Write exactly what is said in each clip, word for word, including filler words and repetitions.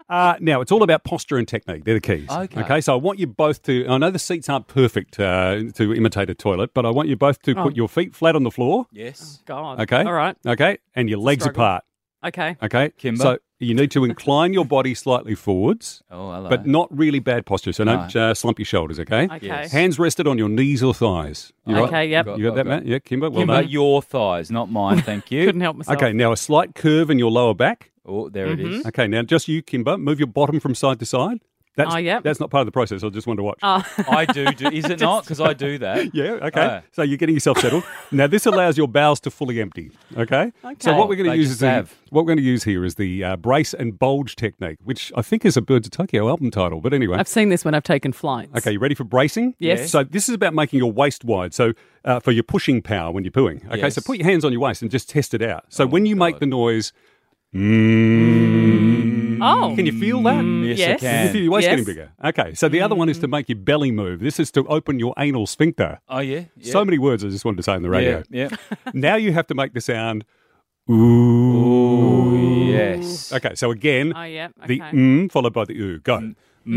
Uh, now, it's all about posture and technique. They're the keys. Okay. Okay, so I want you both to, I know the seats aren't perfect uh, to imitate a toilet, but I want you both to Oh. put your feet flat on the floor. Yes. God. Okay. All right. Okay, and your legs struggle. apart. Okay. Okay. Kimber? So you need to incline your body slightly forwards, Oh, hello. but not really bad posture. So don't No. uh, slump your shoulders, okay? Okay. Yes. Hands rested on your knees or thighs. You Okay, right? yep. Got- You got that, got- Matt? Yeah, Kimber? Well Kimber, done. your thighs, not mine, thank you. Couldn't help myself. Okay, now a slight curve in your lower back. Oh, there it is. Okay, now just you, Kimber, move your bottom from side to side. That's, Oh, yep. That's not part of the process. I just wanted to watch. Oh. I do, do. Is it not? Because I do that. Yeah, okay. Oh. So you're getting yourself settled. Now this allows your bowels to fully empty. Okay. So Okay. what we're going to They use just is the, have. what we're going to use here is the uh, brace and bulge technique, which I think is a Birds of Tokyo album title. But anyway. I've seen this when I've taken flights. Okay, you ready for bracing? Yes. So this is about making your waist wide. So uh, for your pushing power when you're pooing. Okay. Yes. So put your hands on your waist and just test it out. So when you make God. the noise, mm, Oh. can you feel that? Yes, Yes. I You can. feel your waist Yes. getting bigger. Okay. So the other one is to make your belly move. This is to open your anal sphincter. Oh, yeah. yeah. So many words I just wanted to say on the radio. Yeah, yeah. Now you have to make the sound. Ooh. Ooh, yes. Okay, so again, Oh, yeah. Okay. the mm followed by the ooh. Go.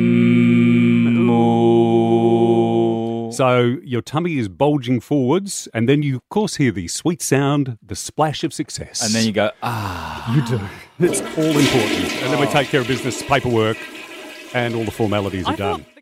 Moo. So your tummy is bulging forwards, and then you, of course, hear the sweet sound, the splash of success. And then you go, ah. You do. It's all important. And then we take care of business, paperwork, and all the formalities I are done. thought